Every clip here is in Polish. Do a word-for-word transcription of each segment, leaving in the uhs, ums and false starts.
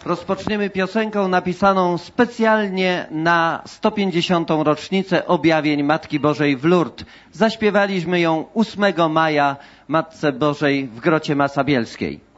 Rozpoczniemy piosenką napisaną specjalnie na sto pięćdziesiątą rocznicę objawień Matki Bożej w Lourdes. Zaśpiewaliśmy ją ósmego maja Matce Bożej w Grocie Masabielskiej.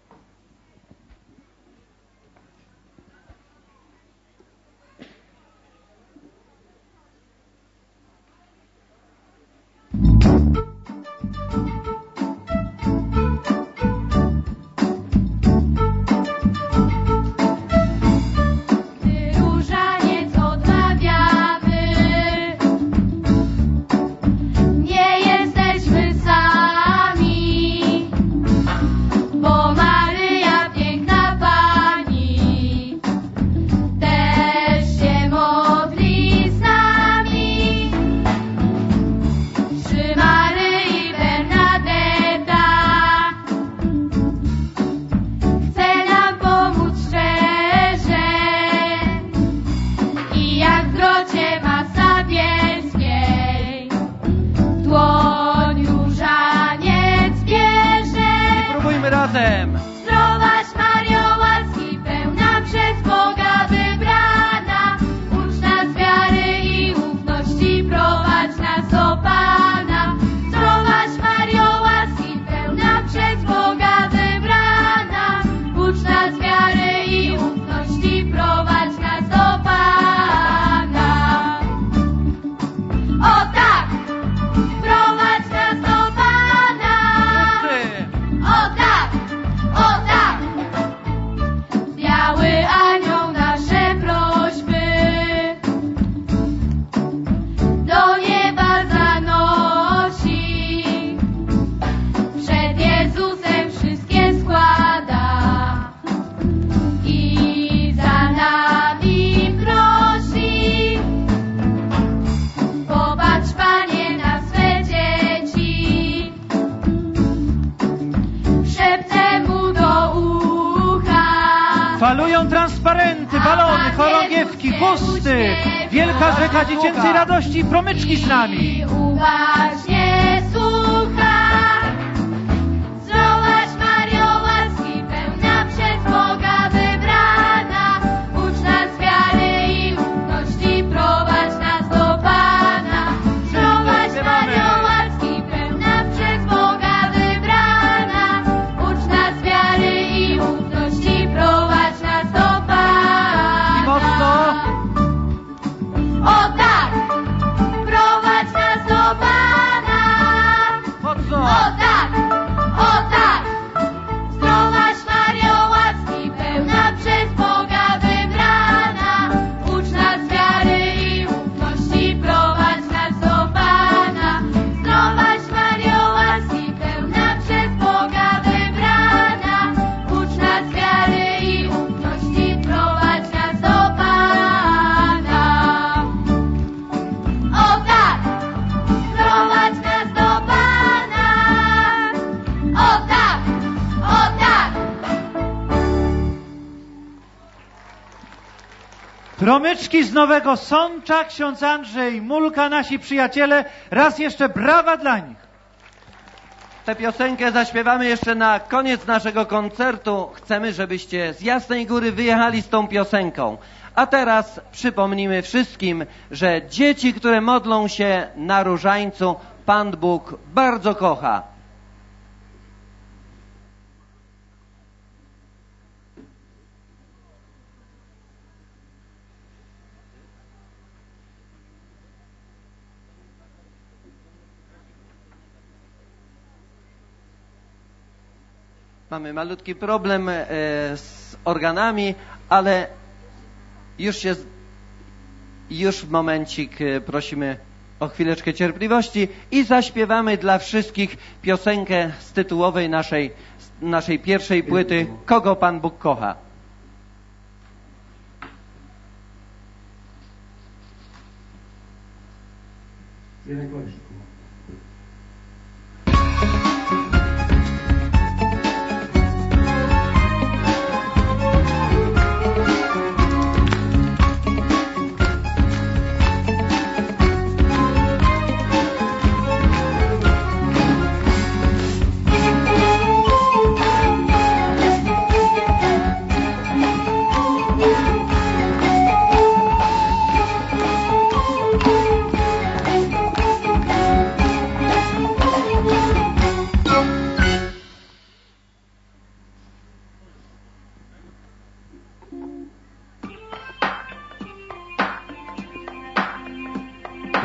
Falują transparenty, balony, chorągiewki, chusty, wielka rzeka dziecięcej radości i promyczki z nami. Uważnie słucha, zdrowaś Mario łaski, pełna przez Boga wybrana, ucz nas wiary i ufności, prowadź nas do Pana. Zdrowaś Mario łaski, pełna przez Boga wybrana, ucz nas wiary i ufności, prowadź nas do Pana. I mocno. O tak! Prowadź nas do Pana! Mocno. O tak! O tak! Zdrowaś Mario łaski, pełna przez Boga wybrana, ucz nas wiary i ufności, prowadź nas do Pana. Zdrowaś Mario łaski, pełna przez Boga wybrana, ucz nas wiary i ufności, prowadź nas do Pana. O tak! Prowadź nas do Pana! O tak! O tak! Promyczki z Nowego Sącza, ksiądz Andrzej Mulka, nasi przyjaciele. Raz jeszcze brawa dla nich. Tę piosenkę zaśpiewamy jeszcze na koniec naszego koncertu. Chcemy, żebyście z Jasnej Góry wyjechali z tą piosenką. A teraz przypomnimy wszystkim, że dzieci, które modlą się na różańcu, Pan Bóg bardzo kocha. Mamy malutki problem e, z organami, ale już się, już momencik e, prosimy o chwileczkę cierpliwości i zaśpiewamy dla wszystkich piosenkę z tytułowej naszej, naszej pierwszej płyty Kogo Pan Bóg kocha.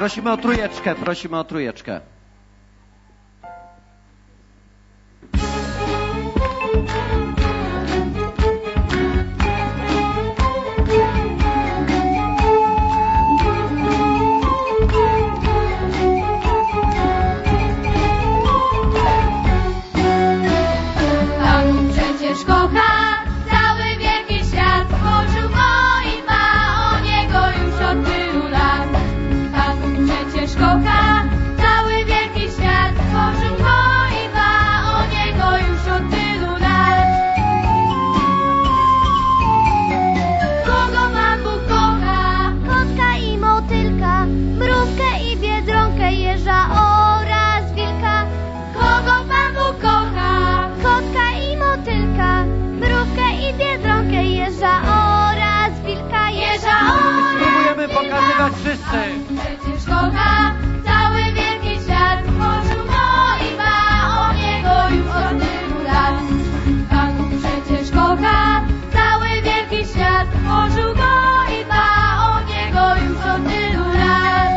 Prosimy o trójeczkę, prosimy o trójeczkę. Pan przecież kocha, cały wielki świat stworzył go i ma o niego już od tylu lat. Pan przecież kocha, cały wielki świat stworzył go i ma o niego już od tylu lat. Kogo Pan Bóg kocha? Kotka i motylka, mrówkę i biedronkę, jeża oraz wilka. Kogo Pan Bóg kocha? Kotka i motylka, mrówkę i biedronkę, jeża oraz wilka. Jeża oraz Spróbujemy pokazywać wszyscy. przecież kocha, cały wielki świat stworzył go i ma o niego już od tylu lat. Pan Bóg przecież kocha, cały wielki świat stworzył go i ma o niego już od tylu lat.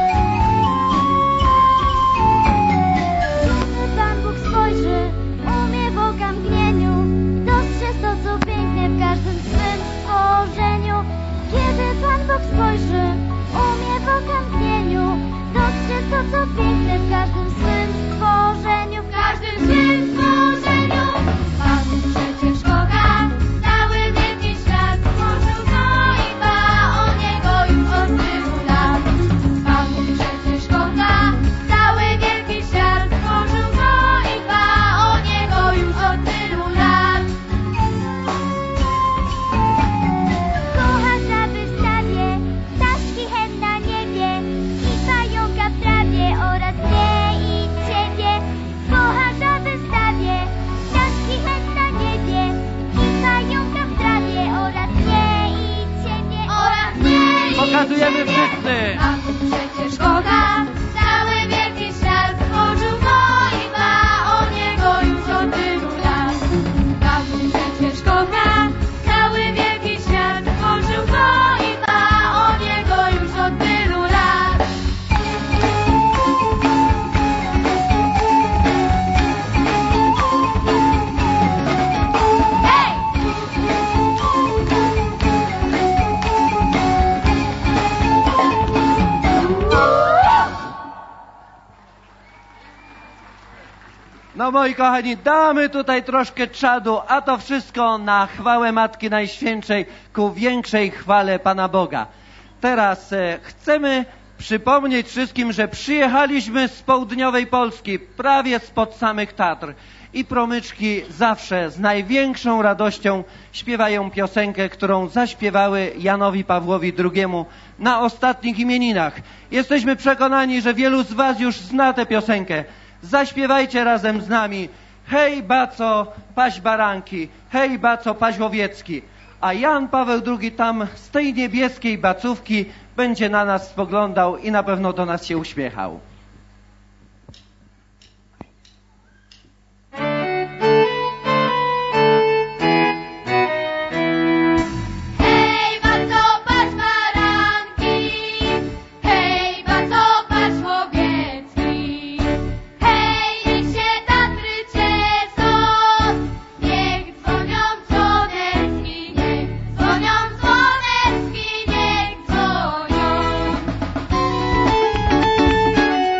Kiedy Pan Bóg spojrzy, umie w okamgnieniu dostrzec to, co pięknie w każdym swym stworzeniu. Kiedy Pan Bóg spojrzy, umie w okamgnieniu dostrzec to, co piękne w każdym swym stworzeniu. W każdym swym stworzeniu Pan Bóg przecież kocha, cały wielki świat stworzył go i ma o niego już od tylu lat. Pan Bóg przecież kocha, cały wielki świat stworzył go i ma o niego już od tylu lat. Kocha żaby w stawie, ptaszki hen na niebie i pająka w trawie oraz mnie i ciebie. Kocha żaby w stawie, ptaszki hen na niebie i pająka w trawie oraz mnie i ciebie. Oraz mnie i Pokazujemy ciebie. wszyscy. Pan Bóg przecież kocha, cały wielki świat stworzył go i ma o niego już od tylu lat. Pan Bóg przecież kocha, cały wielki świat stworzył go i ma o niego już od tylu lat. Hej! No moi kochani, damy tutaj troszkę czadu, a to wszystko na chwałę Matki Najświętszej, ku większej chwale Pana Boga. Teraz e, chcemy przypomnieć wszystkim, że przyjechaliśmy z południowej Polski, prawie spod samych Tatr. I promyczki zawsze z największą radością śpiewają piosenkę, którą zaśpiewały Janowi Pawłowi drugiemu na ostatnich imieninach. Jesteśmy przekonani, że wielu z was już zna tę piosenkę. Zaśpiewajcie razem z nami. Hej baco, paś baranki, hej baco, paś owiecki. A Jan Paweł drugi tam z tej niebieskiej bacówki będzie na nas spoglądał i na pewno do nas się uśmiechał. Hej, baco, patrz baranki, hej, baco, patrz łowiecki, hej, niech się Tatry cieszą, niech dzwonią dzwoneczki, niech dzwonią dzwoneczki, niech dzwonią.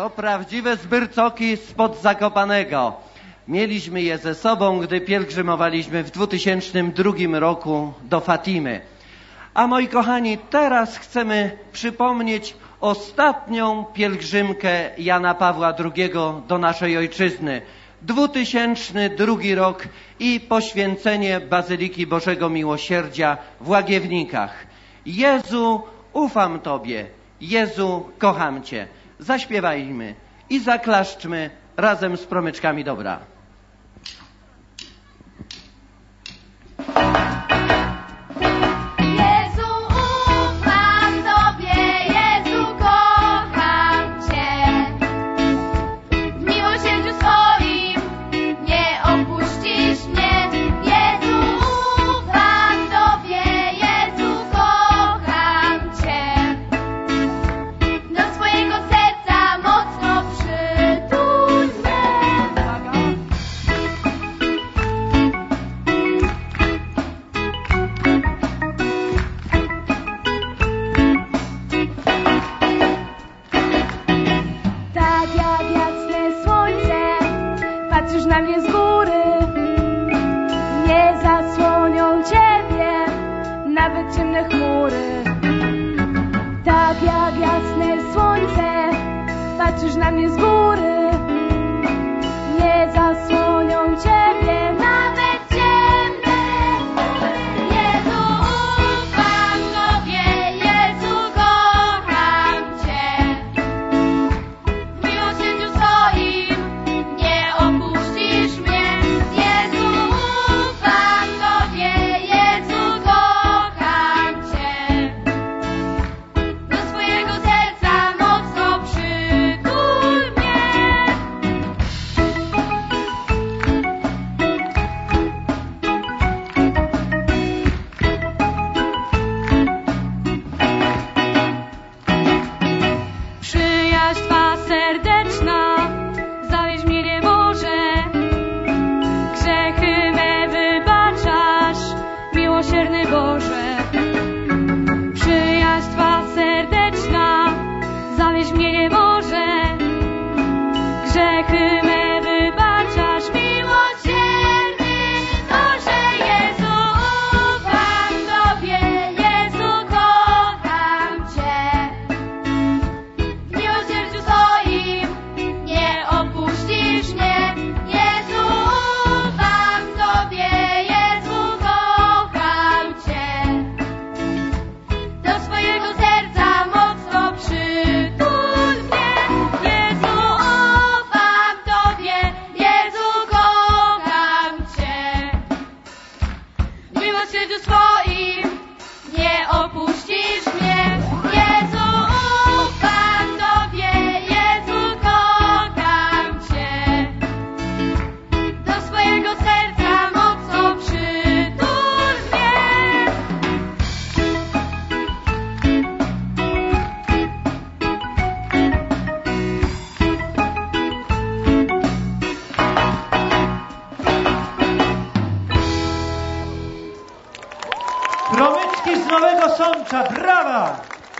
To prawdziwe zbyrcoki spod Zakopanego. Mieliśmy je ze sobą, gdy pielgrzymowaliśmy w dwa tysiące drugim roku do Fatimy. A moi kochani, teraz chcemy przypomnieć ostatnią pielgrzymkę Jana Pawła drugiego do naszej ojczyzny. dwa tysiące drugi rok i poświęcenie Bazyliki Bożego Miłosierdzia w Łagiewnikach. Jezu, ufam Tobie. Jezu, kocham Cię. Zaśpiewajmy i zaklaszczmy razem z promyczkami dobra. Jezu, ufam Tobie, Jezu, kocham Cię. W miłosierdziu swoim nie opuścisz mnie. Jezu, ufam Tobie, Jezu, kocham Cię. Do swojego serca mocno przytul mnie. Tak jak jasne słońce, patrzysz na mnie z góry. Nie zasłonią Ciebie nawet ciemne chmury. Tak jak jasne słońce, patrzysz na mnie z góry. Nie zasłonią Ciebie nawet ciemne chmury. Jezu, ufam Tobie, Jezu, kocham Cię. W miłosierdziu swoim nie opuścisz mnie. Jezu, ufam Tobie, Jezu, kocham Cię. Do swojego serca mocno przytul mnie. Przyjaźń Twa serdeczna, zawieź mnie nie może. Grzechy me wybaczasz, miłosierny Boże. Przyjaźń Twa serdeczna, zawieź mnie nie może. Grzechy me wybaczasz, Miłosierny Boże, Jezu, ufam Tobie, Jezu, kocham Cię. W miłosierdziu swoim nie opuścisz mnie. Jezu, ufam Tobie, Jezu, kocham Cię. Do swojego serca mocno przytul mnie. Jezu, ufam Tobie, Jezu, kocham Cię. W miłosierdziu swoim nie opuścisz mnie. Jezu, ufam Tobie, Jezu, kocham Cię. Do swojego serca mocno przytul mnie. Promyczki z Nowego Sącza, brawa!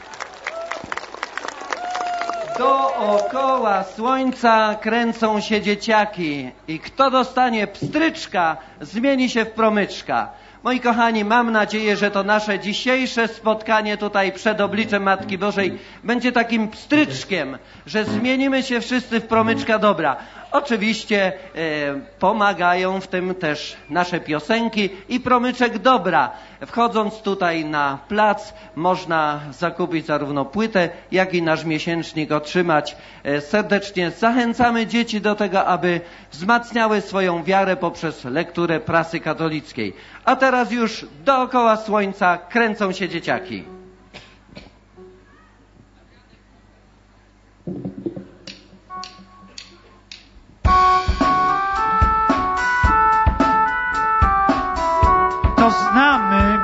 Dookoła słońca kręcą się dzieciaki i kto dostanie pstryczka, zmieni się w promyczka. Moi kochani, mam nadzieję, że to nasze dzisiejsze spotkanie tutaj przed obliczem Matki Bożej będzie takim pstryczkiem, że zmienimy się wszyscy w promyczka dobra. Oczywiście e, pomagają w tym też nasze piosenki i promyczek dobra. Wchodząc tutaj na plac można zakupić zarówno płytę, jak i nasz miesięcznik otrzymać. E, serdecznie zachęcamy dzieci do tego, aby wzmacniały swoją wiarę poprzez lekturę prasy katolickiej. A teraz już dookoła słońca kręcą się dzieciaki. To znamy.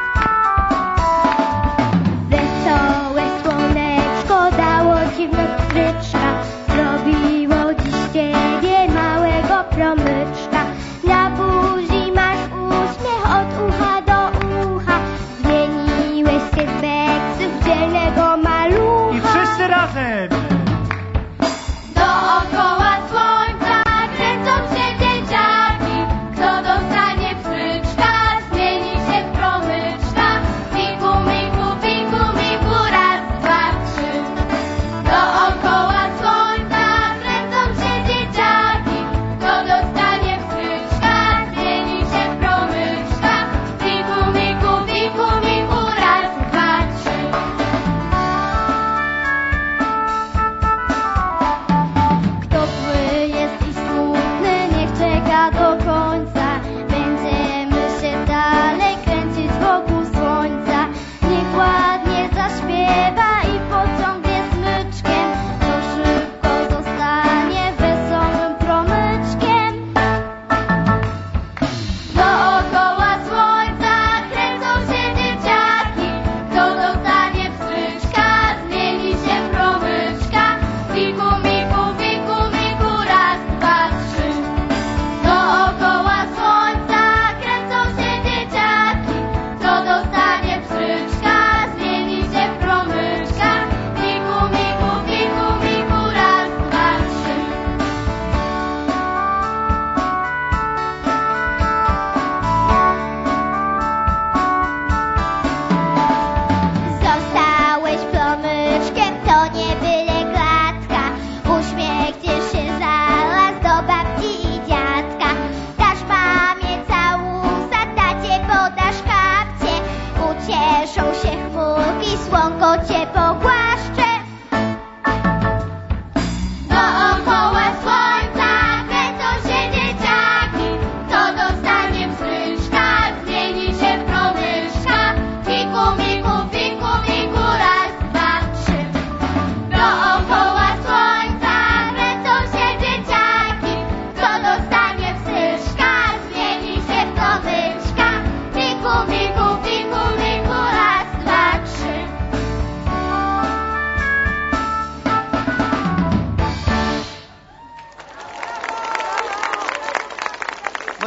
Wesołe słoneczko dało ci pstryczka, zrobiło dziś z ciebie małego promyczka. Na buzi masz uśmiech od ucha do ucha, zmieniłeś się z beksu w dzielnego malucha. I wszyscy razem.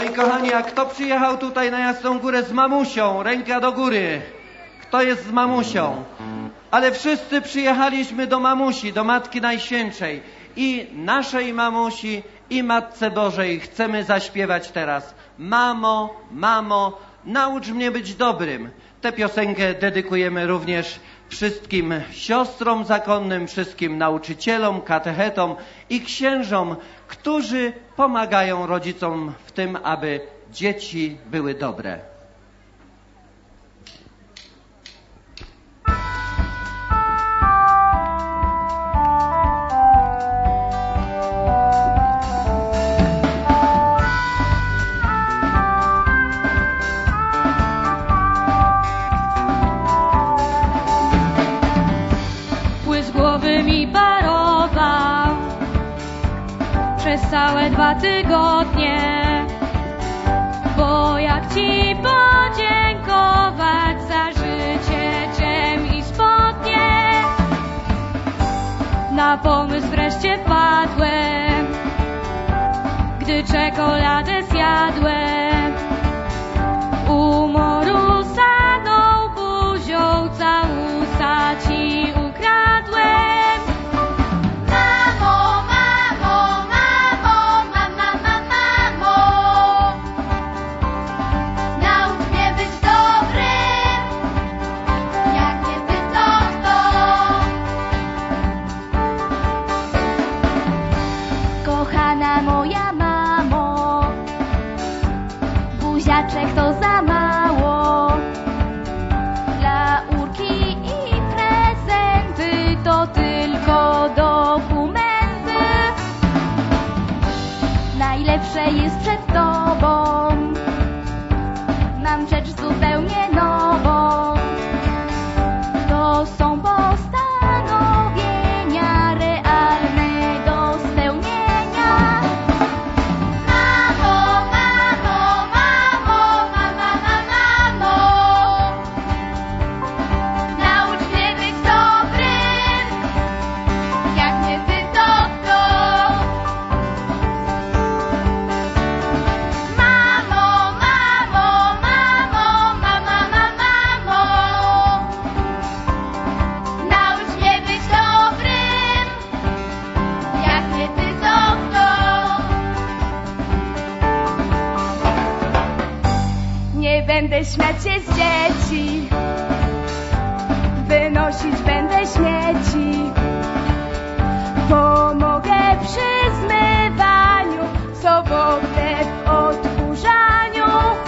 Moi kochani, a kto przyjechał tutaj na Jasną Górę z mamusią? Ręka do góry. Kto jest z mamusią? Ale wszyscy przyjechaliśmy do mamusi, do Matki Najświętszej. I naszej mamusi, i Matce Bożej chcemy zaśpiewać teraz. Mamo, mamo, naucz mnie być dobrym. Tę piosenkę dedykujemy również wszystkim siostrom zakonnym, wszystkim nauczycielom, katechetom i księżom, którzy pomagają rodzicom w tym, aby dzieci były dobre. Całe dwa tygodnie, bo jak ci podziękować za życie, dżem i spodnie, na pomysł wreszcie wpadłem, gdy czekoladę zjadłem, umorusaną buzią całusa ci ukradłem. To za mało. Dla urki i prezenty to tylko dokumenty. Najlepsze jest przed tobą. Mam rzecz zupełnie nową. To są postanowienia realne do spełnienia. Będę śmiać się z dzieci, wynosić będę śmieci, pomogę przy zmywaniu, sobotę w odkurzaniu.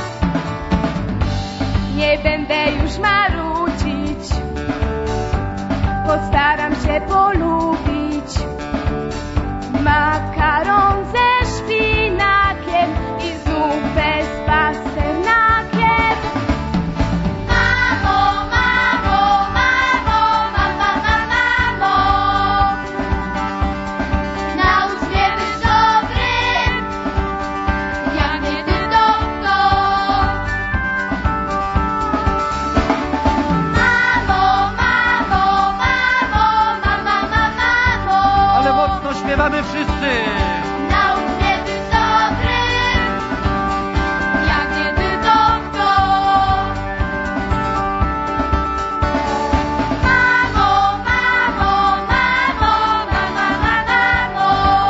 Nie będę już marudzić, postaram się polubić makaron ze szpinakiem i zupę z pasternakiem. Śpiewamy wszyscy. Naucz mnie być dobrym, jak nie ty to kto. Mamo, mamo, mamo, mama, mamo.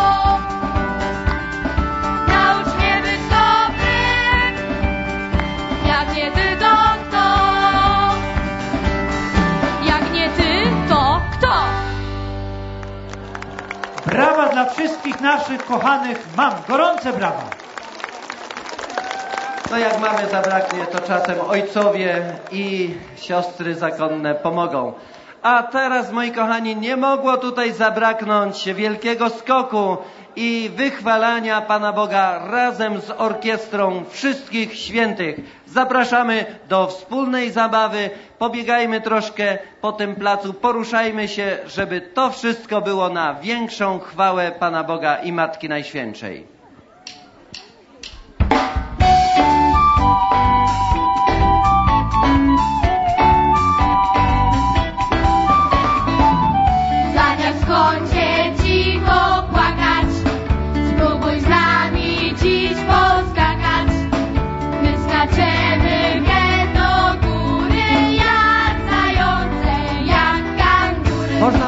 Naucz mnie być dobrym, jak nie ty to kto. Jak nie ty, to kto? Brawa dla wszystkich naszych kochanych mam. Gorące brawa. No jak mamy zabraknie, to czasem ojcowie i siostry zakonne pomogą. A teraz, moi kochani, nie mogło tutaj zabraknąć wielkiego skoku i wychwalania Pana Boga razem z orkiestrą wszystkich świętych. Zapraszamy do wspólnej zabawy, pobiegajmy troszkę po tym placu, poruszajmy się, żeby to wszystko było na większą chwałę Pana Boga i Matki Najświętszej. Zamiast w kącie cicho płakać, spróbuj z nami dziś poskakać.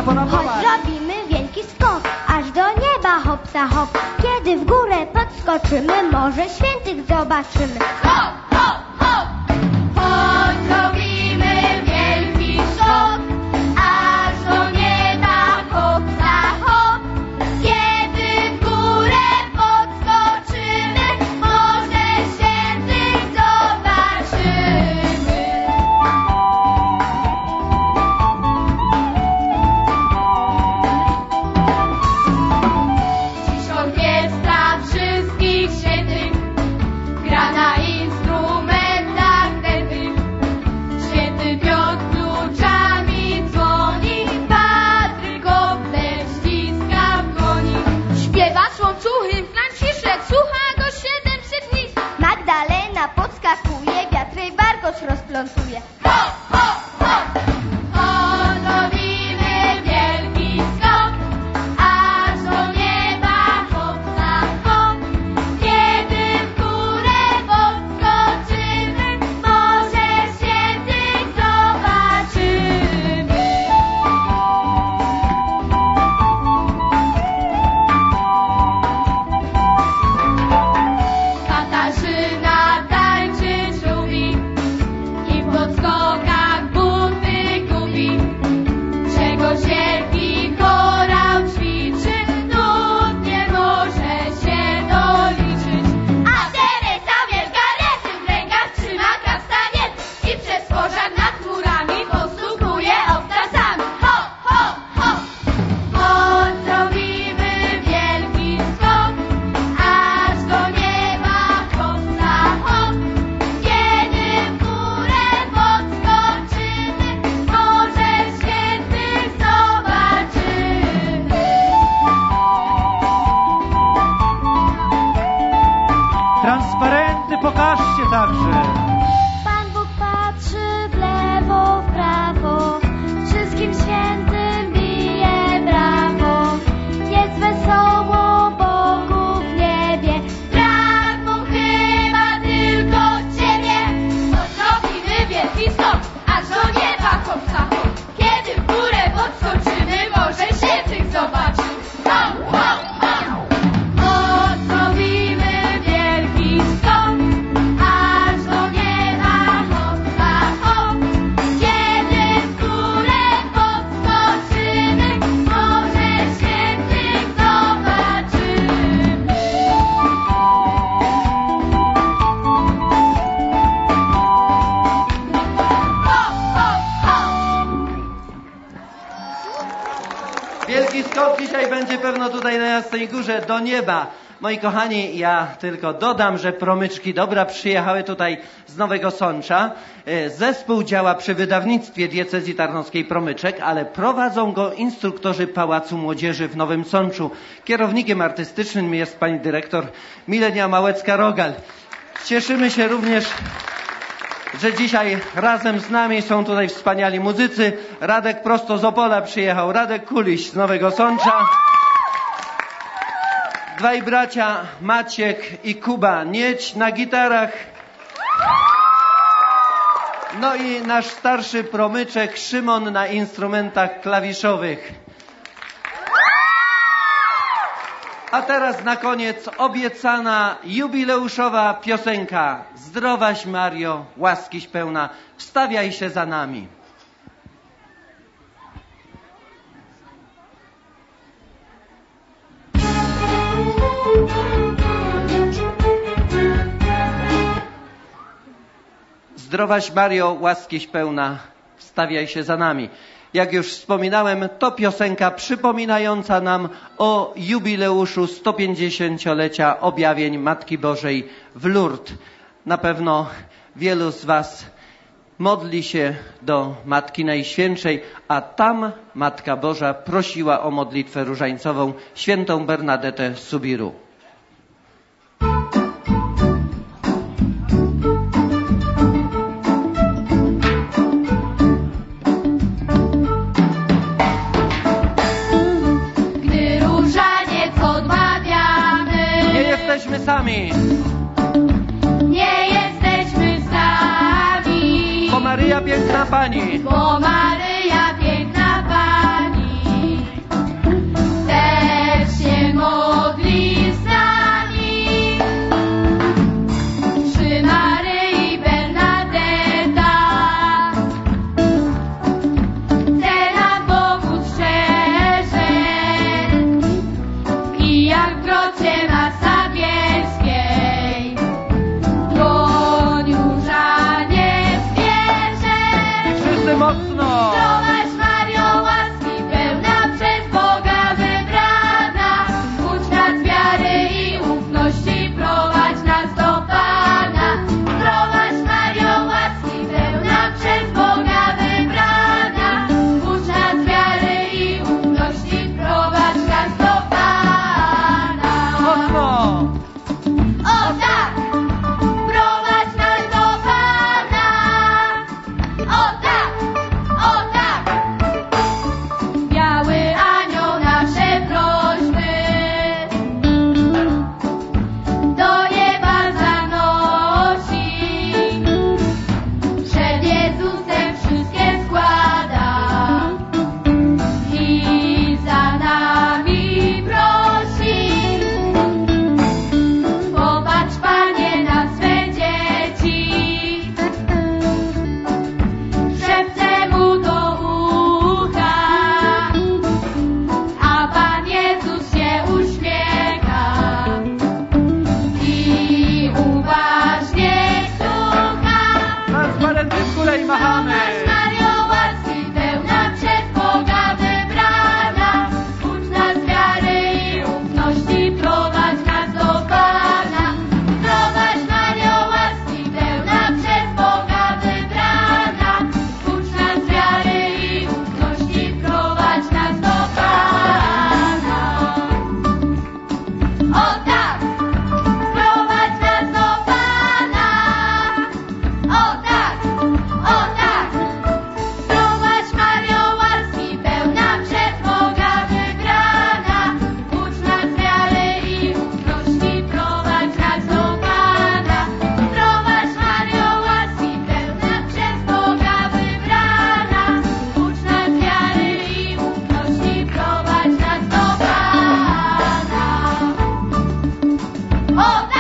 pora, Choć popatrz. zrobimy wielki skok, aż do nieba hopsa hop. Kiedy w górę podskoczymy, może świętych zobaczymy. Hop, hop, hop! Choć zrobimy wielki skok, aż do nieba hopsa hop. Kiedy w górę podskoczymy, może świętych zobaczymy. Dziś orkiestra wszystkich świętych gra na instrumentach dętych. Święty Piotr kluczami dzwoni, Patryk oddech ściska w dłoni. Śpiewa słońcuchy, w klancisze, słucha go siedemset list. Magdalena podskakuje, wiatr jej warkocz rozplątuje. Hop, hop, hop! Choć robimy wielki skok, aż do nieba hopsa hop. Kiedy w górę podskoczymy, może świętych zobaczymy. Katarzyna tańczyć lubi i w podskokach buty gubi. Czego cierpi chorał ćwiczy, nut nie może się doliczyć. A Teresa wielka rytm w rękach trzyma kastanet i przez pożar nad chmurami postukuje obcasami. Hop, hop, hop! Choć zrobimy wielki skok, aż do nieba hopsa hop. Kiedy w górę podskoczymy, może świętych zobaczymy. Transparenty pokażcie także. Pan Bóg patrzy w lewo, w prawo, wszystkim świętym bije brawo. Jest wesoło Bogu w niebie. Brak mu chyba tylko ciebie. Choć robimy wielki skok, aż do nieba hopsa hop. Kiedy w górę podskoczymy, może świętych zobaczymy. Hop, hop, hop! Choć robimy wielki skok, aż do nieba hopsa hop. Kiedy w górę podskoczymy, może świętych zobaczymy. Hop, hop, hop! Wielki skok dzisiaj będzie pewno tutaj na Jasnej Górze do nieba. Moi kochani, ja tylko dodam, że promyczki dobra przyjechały tutaj z Nowego Sącza. E, Zespół działa przy wydawnictwie diecezji tarnowskiej Promyczek, ale prowadzą go instruktorzy Pałacu Młodzieży w Nowym Sączu. Kierownikiem artystycznym jest pani dyrektor Milenia Małecka-Rogal. Cieszymy się również, że dzisiaj razem z nami są tutaj wspaniali muzycy. Radek prosto z Opola przyjechał, Radek Kuliś z Nowego Sącza. Dwaj bracia, Maciek i Kuba Nieć na gitarach. No i nasz starszy promyczek Szymon na instrumentach klawiszowych. A teraz na koniec obiecana jubileuszowa piosenka. Zdrowaś Mario, łaskiś pełna, wstawiaj się za nami. Zdrowaś Mario, łaskiś pełna, wstawiaj się za nami. Jak już wspominałem, to piosenka przypominająca nam o jubileuszu sto pięćdziesięciolecia objawień Matki Bożej w Lourdes. Na pewno wielu z was modli się do Matki Najświętszej, a tam Matka Boża prosiła o modlitwę różańcową świętą Bernadetę Subiru. Gdy różaniec odmawiamy, Nie jesteśmy sami, nie jesteśmy sami, bo Maryja piękna Pani bo Maryja piękna Pani Głośno! O tak, prowadź nas do Pana. O tak, o tak. Biały anioł nasze prośby do nieba zanosi. Przed Jezusem wszystkie składa i za nami prosi. Popatrz, Panie, na swe dzieci, szepce mu do ucha, a Pan Jezus się uśmiecha i uważnie słucha. Transparenty w górę i machamy! Ucz nas, Mario, łaski pełna, przez Boga wybrana. Ucz nas wiary i ufności, prowadź nas do Pana. Prowadź, Mario, łaski pełna, przez Boga wybrana. Ucz nas wiary i ufności, prowadź nas do Pana. O tak, prowadź nas do Pana. O tak, o tak. Prowadź, Mario, łaski pełna, przez Boga wybrana. Ucz nas wiary i ufności, prowadź nas do Pana. Prowadź, Mario, łaski pełna, przez Boga wybrana. Ucz nas wiary i ufności, prowadź nas do Pana. O